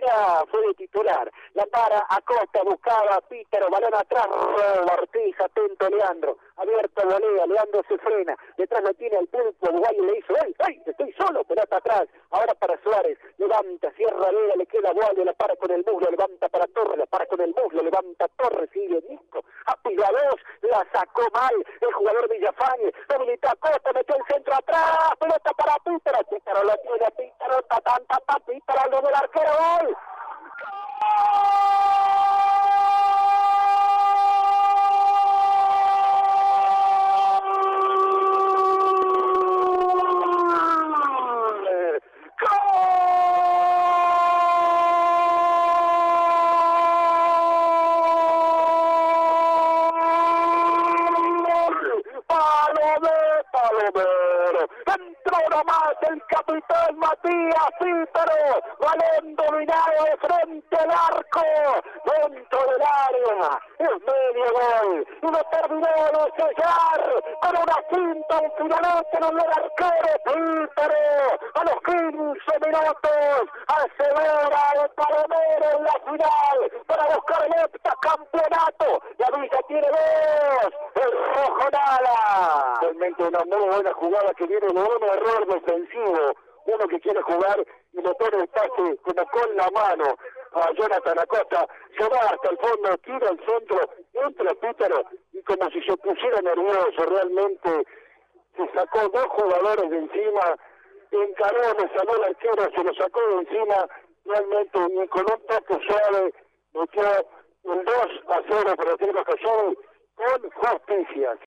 Varea fue de titular. La para, Acosta, buscaba, Pítaro, balón atrás, Ortiz, atento Leandro. Abierto, volea, Leandro se frena. Detrás lo tiene el pulpo, Uruguay le hizo, ¡ay! Estoy solo, pelota atrás. Ahora para Suárez, levanta, cierra Vega, le queda Guayo, la para con el muslo, levanta para Torres, la para con el muslo, levanta Torres, sigue Nico. Apila 2, la sacó mal el jugador Villafañe. Habilita Acosta, metió el centro atrás, pelota para Pítaro. Pítaro lo tiene, Pítaro, Pítaro, lo del arquero, ¡gol! Palomero, entró nomás el capitán Matías Pítaro, balón dominado de frente al arco, dentro del área, el medio gol, y lo terminó de sellar, con una cinta, un finalete en el arquero Pítaro, a los 15 minutos, asevera el Palomero en la final, para buscar el heptacampeonato, la Villa tiene 2, el rojo nada. Realmente una muy buena jugada que viene de un error defensivo, uno que quiere jugar y le pone el pase como con la mano a Jonathan Acosta, se va hasta el fondo, tira el centro, entra Pítaro y como si se pusiera nervioso, realmente se sacó 2 jugadores de encima, encaró, le salió el arquero, se lo sacó de encima, realmente y con un toque suave metió un 2-0 para el Tigre con justicia.